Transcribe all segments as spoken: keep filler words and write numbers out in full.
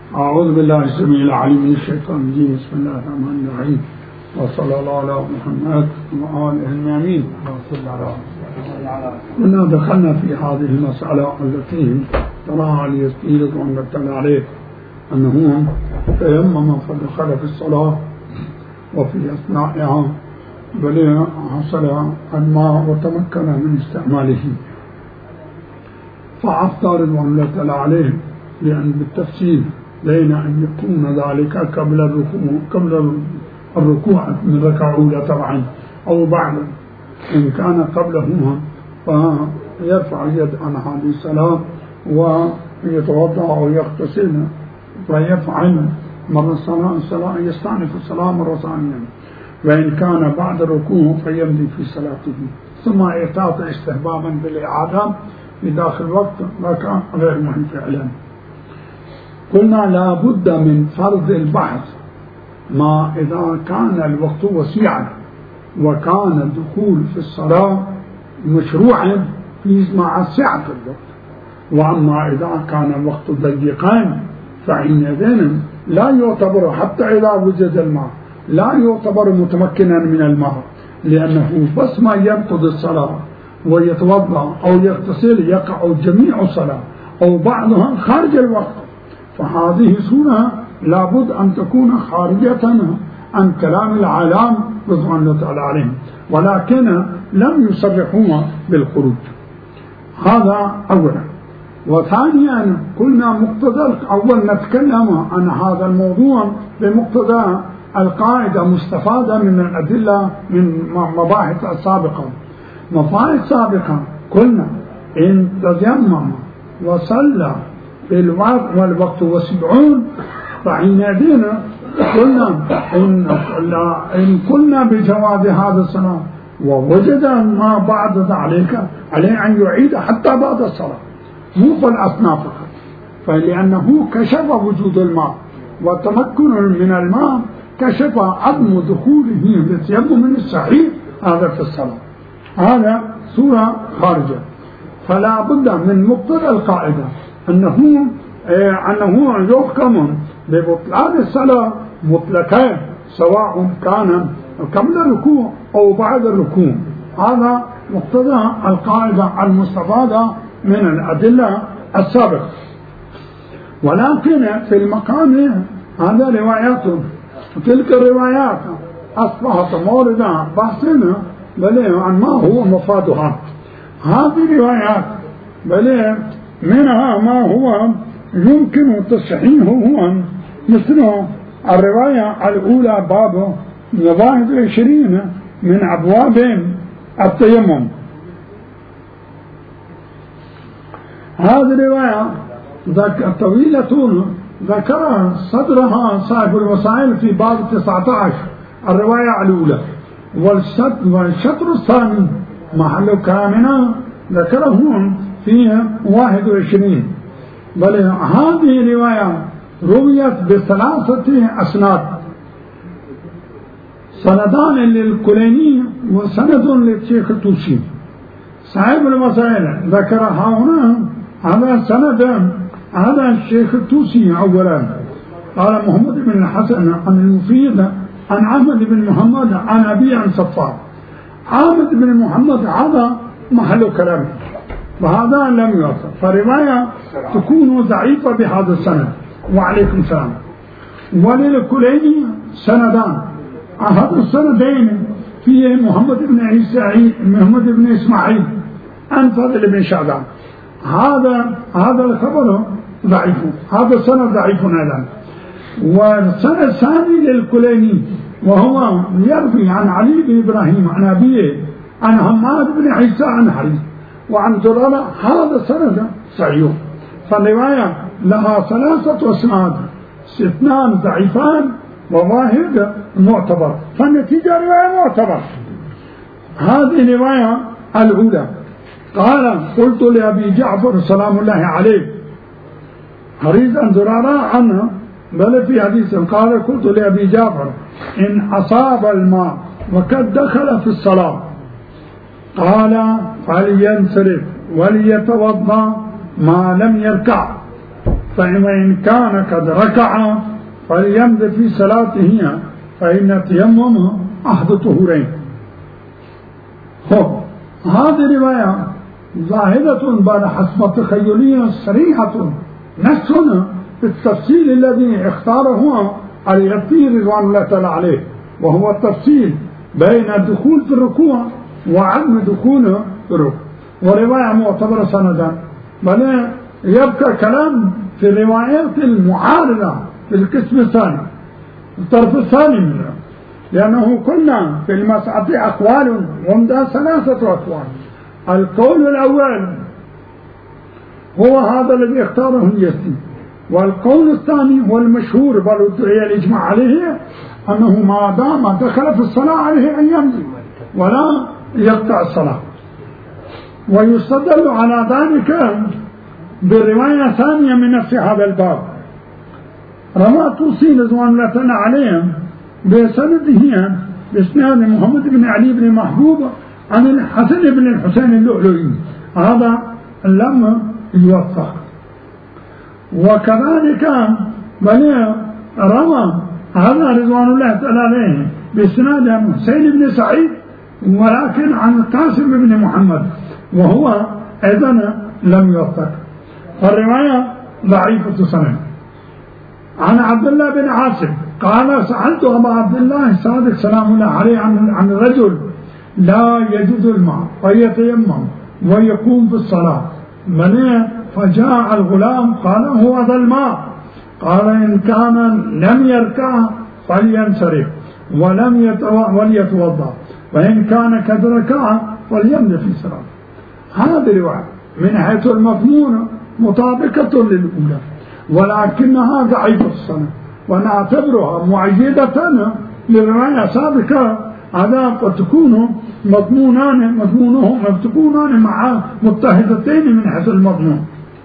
أعوذ بالله السميع العليم من الشيطان الرجيم. بسم الله الرحمن الرحيم، وصلى الله على محمد وآله المؤمنين. كنا دخلنا في هذه المسألة التي طرحها علي السيد رحمة الله عليه، أنه تيمم فدخل في الصلاة وفي أثنائها بل حصل الماء وتمكن من استعماله، فأفتى رضوان الله عليه لأن بالتفسير بين أن يكون ذلك قبل الركوع قبل الركوع من ركعة أولى طبعا أو بعد، إن كان قبلهما فيرفع اليد عن هذه الصلاة ويتوضأ أو يغتسل ويفعل مرة الصلاة يستأنف الصلاة مرة ثانية، وإن كان بعد الركوع فيمضي في صلاته ثم يتعطى استحبابا بالإعادة في داخل الوقت ركعة غير مهم فعلا. قلنا لا بد من فرض البحث ما إذا كان الوقت وسيعا وكان الدخول في الصلاة مشروعا في مع سعة الوقت، وأما إذا كان الوقت ضيقا فحينئذ لا يعتبر حتى إذا وجد الماء لا يعتبر متمكنا من الماء، لأنه بس ما ينقض الصلاة ويتوضأ أو يغتسل يقع جميع الصلاة أو بعضها خارج الوقت، فهذه سورة لابد أن تكون خارجة عن كلام العالم رضوان الله تعالى عليهم، ولكن لم يصرحوا بالخروج. هذا أولا. وثانيا قلنا مقتضى أول نتكلم عن هذا الموضوع بمقتضى القاعدة مستفادة من الأدلة من مباحث السابقة. مباحث سابقة قلنا إن تيمم وصلى بالوقت والوقت وسبعون فحينئذ قلنا إن, إن قلنا بجواز هذا الصلاة ووجد ما بعد ذلك عليه أن يعيد حتى بعد الصلاة مو في الأثناء فقط، فلأنه كشف وجود الماء وتمكن من الماء كشف عدم دخوله بالتيمم الصحيح هذا في الصلاة. هذا سورة خارجة، فلا بد من مقتضى القاعدة أنه أنه يحكم ببطلان الصلاة مطلقا سواء كان قبل الركوع أو بعد الركوع. هذا مقتضى القاعدة المستفادة من الأدلة السابقة. ولكن في المقام هذا روايات، تلك الروايات أصبحت موردة بحثنا بل عن ما هو مفادها. هذه الروايات بل منها ما هو يمكن تصحيحه هو مثل الرواية الأولى باب واحد وعشرين من أبواب التيمم. هذه الرواية طويلة ذكر صدرها صاحب الوسائل في باب تسعة عشر الرواية الأولى، والشطر الثاني محل كلامنا ذكره في واحد وعشرين. بل هذه الرواية رويت بثلاثة أسناد، سندان للكليني وسند للشيخ الطوسي. صاحب الوسائل ذكرها هنا هذا سند هذا الشيخ الطوسي أولا، قال محمد بن الحسن عن المفيد عن عامد بن محمد عن أبي عن صفار. عامد بن محمد هذا محل كلامه وهذا لم يوصل، فرواية تكون ضعيفة بهذا السند. وعليكم السلام. وللكليني سندان، هذا السندين فيه محمد بن عيسى محمد بن إسماعيل عن فضل بن شعبان. هذا هذا الخبر ضعيف، هذا السند ضعيف أيضا. والسند الثاني للكليني وهو يروي عن علي بن إبراهيم عن أبيه عن حماد بن عيسى عن حريث وعن زرارة، هذا سند صحيح. فالرواية لها ثلاثة أسناد، اثنان ضعيفان وواحد معتبر، فالنتيجة رواية معتبر. هذه الرواية الأولى. قال قلت لأبي جعفر سلام الله عليه حريث عن زرارة عنه بل في حديث قال قلت لأبي جعفر إن أصاب الماء وقد دخل في الصلاة قال فلينصرف وليتوضأ ما لم يركع، فإن كان قد ركع فليمض في صلاته فإن تيمم أحد طهورين. هذه رواية ظاهرة بعد حسب تخيلية صريحة نص في التفصيل الذي اختاره اليسير رضوان الله تعالى عليه، وهو التفصيل بين الدخول في الركوع وعدم دخول في الركوع، ورواية معتبرة سندا. بل يبقى كلام في الروايات المعارضة في القسم الثاني الطرف الثاني منه، لأنه كنا في المسألة أقوال ومدى ثلاثة أقوال. القول الأول هو هذا الذي اختاره اليسير، والقول الثاني هو المشهور بل ادعي الإجماع عليه أنه ما دام دخل في الصلاة عليه أن يمضي ولا يقطع الصلاة. ويستدل على ذلك برواية ثانية من نفس هذا الباب، رواه الطوسي رضوان الله تعالى عليهم بسنده بإسناد محمد بن علي بن محبوب عن الحسن بن الحسين اللؤلؤي، هذا لم يوثق. وكذلك بل روى هذا رضوان الله تعالى عليه بإسناد حسين بن سعيد ولكن عن القاسم بن محمد، وهو أيضا لم يوثق، فالرواية ضعيفة سند. عن عبد الله بن عاصم قال سألت أبا عبد الله الصادق سلام الله عليه عن عن رجل لا يجد الماء فيتيمم ويقوم في الصلاة، من فجاء الغلام قال هو ذا الماء، قال إن كان لم يركع فلينصرف ولم وليتوضأ، وإن كان قد ركع فليمضي في صلاة. هذه رواية من حيث المضمون مطابقة للأولى، ولكنها ضعيفة السند، ونعتبرها معيدة للرواية سابقة، هذا قد تكون مضمونان مضمونهم تكونان مع متحدتين من حيث المضمون.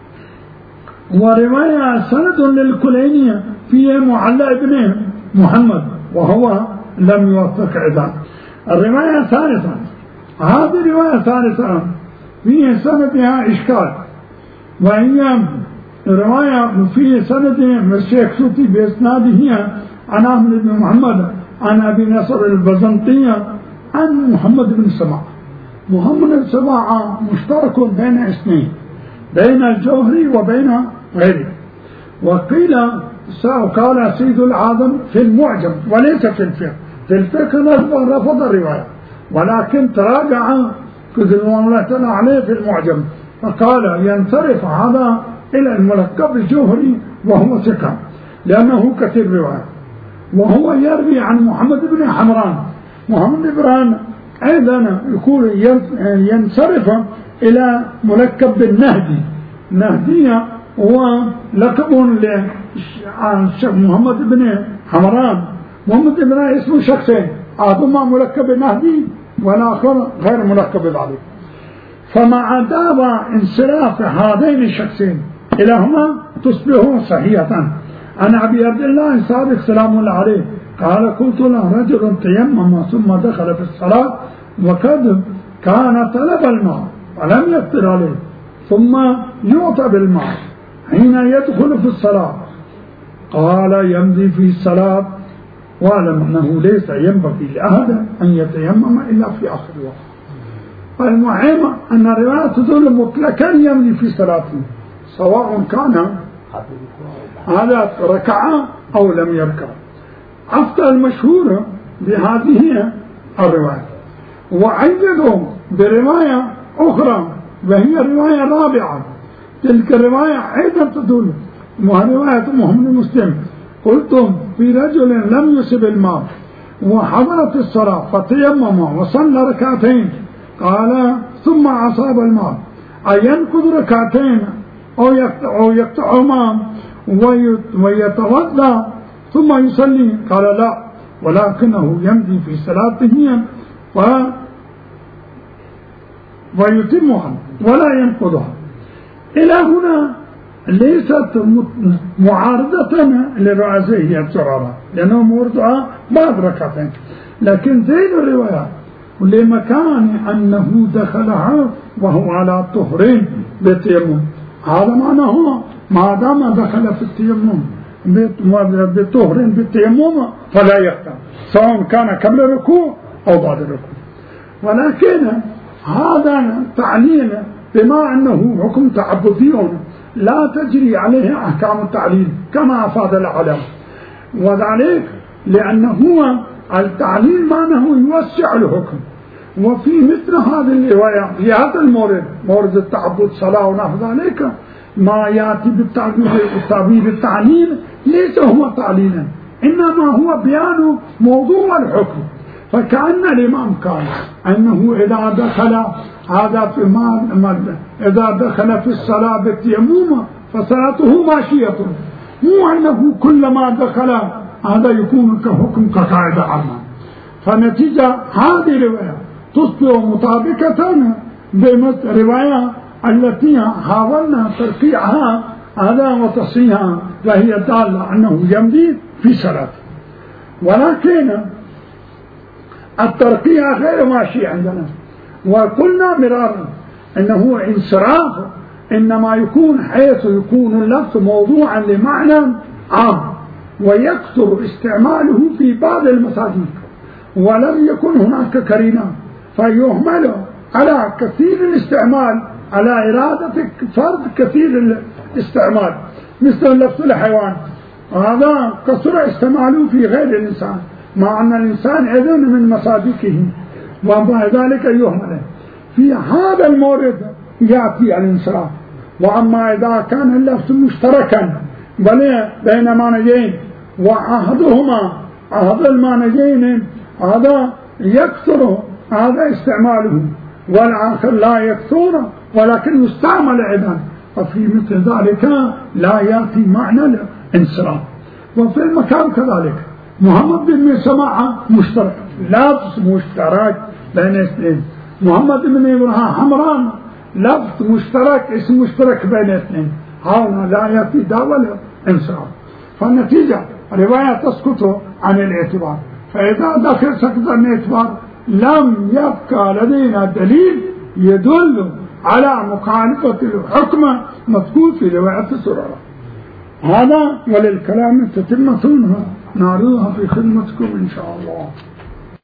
ورواية سند للكليني في معلى ابن محمد، وهو لم يوثق أيضا. الرواية الثالثة، هذه رواية ثالثة في سندها إشكال، وهي رواية في سند الشيخ سوتي بإسناده عن أحمد بن محمد عن أبي نصر البزنطية عن محمد بن سباع. محمد بن سباع مشترك بين اثنين، بين الجوهري وبين غيره. وقيل قال سيد العاظم في المعجم وليس في الفقه، في الفقه رفض الرواية، ولكن تراجع رضوان الله تعالى عليه في المعجم فقال ينصرف هذا إلى الملقب الجوهري وهو ثقة لأنه كثير رواية. وهو يروي عن محمد بن حمران، محمد بن حمران أيضا يقول ينصرف إلى ملقب بالنهدي. نهدية هو لقب لمحمد بن حمران. محمد بن حمران اسمه شخصين، أحدهما ملقب بالنهدي والآخر غير ملقب بالعلي. فمع دعوى انصراف هذين الشخصين إلهما تصبح صحيحة. عن أبي عبد الله صادق سلام الله عليه قال قلت له رجل تيمم ثم دخل في الصلاة وقد كان طلب الماء ولم يقدر عليه ثم يعطى بالماء حين يدخل في الصلاة، قال يمضي في الصلاة واعلم أنه ليس ينبغي لأحد أن يتيمم إلا في آخر الوقت. فالمهم أن الرواية تدل مطلقا يمضي في صلاته سواء كان هذا ركع أو لم يركع. أفتى المشهور بهذه الرواية، وعيدوا برواية أخرى وهي رواية رابعة. تلك الرواية أيضا تدل رواية محمد مسلم قلتم في رجل لم يصب الماء وحضرت الصلاة فتيمم وصلى ركعتين قال ثم أصاب الماء أينقض ركعتين أو يقطعهما ويتوضأ ثم يصلي؟ قال لا، ولكنه يمضي في صلاته ويتمها ولا ينقضها. إلى هنا ليست معارضة لرؤسائه الزرارة لأنه موردها بعد ركعتين، لكن زين الروايات لمكان أنه دخلها وهو على طهرين بالتيمم، هذا معناه ما دام دخل في التيمم بطهر بالتيمم فلا يقطع، سواء كان قبل الركوع أو بعد الركوع. ولكن هذا تعليل بما أنه حكم تعبدي لا تجري عليه أحكام التعليل كما أفاد العلماء، وذلك لأنه هو التعليل معناه يوسع الحكم. وفي مثل هذه الرواية في هذا المورد، مورد التعبد صلاة ونحو ذلك، ما يأتي بالتعبير التعليل ليس هو تعليلا، إنما هو بيان موضوع الحكم. فكأن الإمام قال أنه إذا دخل هذا في ما إذا دخل في الصلاة بالتيمم فصلاته ماشية، مو أنه كلما دخل هذا يكون كحكم كقاعدة عامة. فنتيجة هذه الرواية تصبح مطابقة بالرواية التي حاولنا ترقيعها هذا وتصحيحها، وهي دالة أنه يمضي في صلاة. ولكن الترقيع غير ماشي عندنا، وقلنا مرارا أنه انصراف إنما يكون حيث يكون اللفظ موضوعا لمعنى عام ويكثر استعماله في بعض المساجد ولم يكن هناك قرينة فيهمل على كثير الاستعمال على إرادة فرد كثير الاستعمال، مثل لفظ الحيوان هذا كثر استعماله في غير الإنسان مع أن الإنسان أيضا من مصادقه، ومع ذلك يهمل. في هذا المورد يأتي الانصراف. وأما إذا كان اللفظ مشتركا بين معنيين وأحدهما أحد المعنيين هذا يكثر هذا استعماله والآخر لا يكثر ولكن يستعمل أيضا، ففي مثل ذلك لا يأتي معنى الانصراف. وفي المكان كذلك محمد بن سماعة مشترك، لفظ مشترك بين اثنين، محمد بن إبراهيم حمران لفظ مشترك اسم مشترك بين اثنين، هنا لا يأتي داول انصراف. فالنتيجة رواية تسقط عن الاعتبار. فإذا دخل سقط عن الاعتبار لم يبقى لدينا دليل يدل على مخالفة الحكم مذكور في رواية سرارة. هذا وللكلام تتمة نعرضها في خدمتكم إن شاء الله.